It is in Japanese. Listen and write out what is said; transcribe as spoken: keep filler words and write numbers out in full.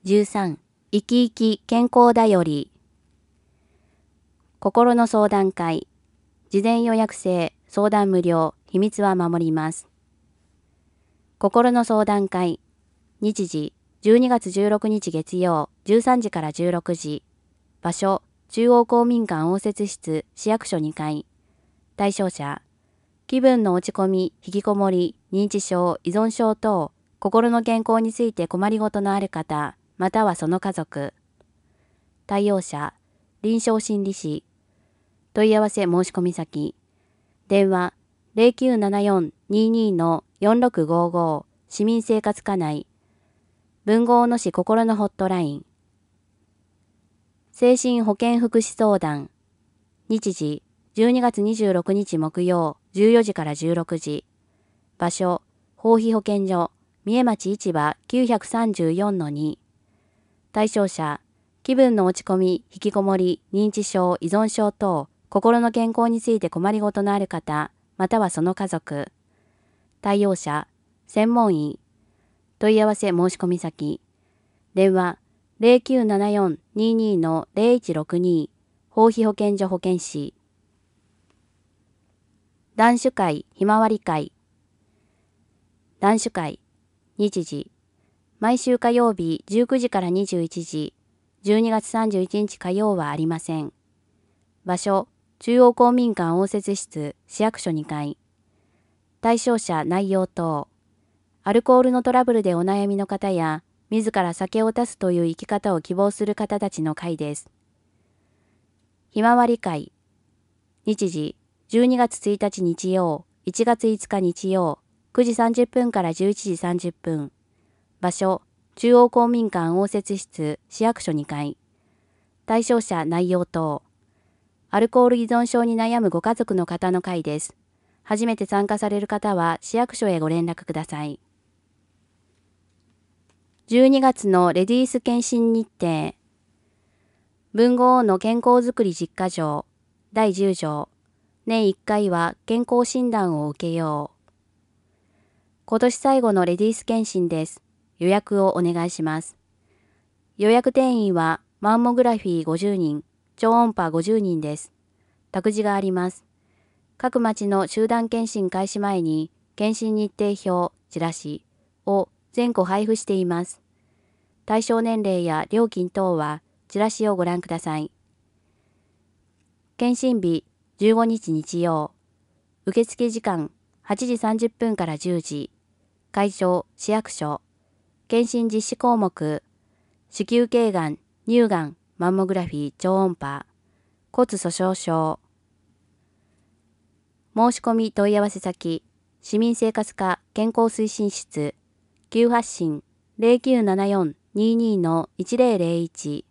じゅうさん、生き生き健康だより。心の相談会。事前予約制、相談無料、秘密は守ります。心の相談会。日時、じゅうにがつじゅうろくにち月曜、じゅうさんじからじゅうろくじ。場所、中央公民館応接室、市役所にかい。対象者、気分の落ち込み、引きこもり、認知症、依存症等、心の健康について困りごとのある方、またはその家族。対応者、臨床心理士。問い合わせ申し込み先。電話 ゼロきゅうななよん にーにー のよんろくごーごー 市民生活課内。文豪野市心のホットライン。精神保健福祉相談。日時、じゅうにがつにじゅうろくにち木曜、じゅうよじからじゅうろくじ。場所、法費保健所、三重町市場 きゅうさんよんのに。対象者、気分の落ち込み、引きこもり、認知症、依存症等、心の健康について困りごとのある方、またはその家族。対応者、専門医。問い合わせ申し込み先。電話ゼロきゅうななよん にーにー のゼロいちろくに。法費保健所保健師。談酒会、ひまわり会。談酒会。日時。毎週火曜日じゅうくじからにじゅういちじ。じゅうにがつさんじゅういちにち火曜はありません。場所、中央公民館応接室、市役所にかい。対象者内容等。アルコールのトラブルでお悩みの方や、自ら酒を断つという生き方を希望する方たちの会です。ひまわり会。日時、じゅうにがつついたち日曜、いちがついつか日曜、くじさんじゅっぷんからじゅういちじさんじゅっぷん。場所、中央公民館応接室、市役所にかい。対象者内容等。アルコール依存症に悩むご家族の方の会です。初めて参加される方は市役所へご連絡ください。じゅうにがつのレディース検診日程。文豪の健康づくり実家条だいじゅうじょう。年いっかいは健康診断を受けよう。今年最後のレディース検診です。予約をお願いします。予約定員はマンモグラフィーごじゅうにん、超音波ごじゅうにんです。託児があります。各町の集団検診開始前に検診日程表、チラシを全個配布しています。対象年齢や料金等はチラシをご覧ください。検診日じゅうごにち日曜。受付時間はちじさんじゅっぷんからじゅうじ。会場市役所。検診実施項目。子宮頸がん、乳がん、マンモグラフィー、超音波。骨粗鬆症。申し込み問い合わせ先。市民生活課健康推進室。急発進ゼロきゅうななよん にーにー のいちゼロゼロいち。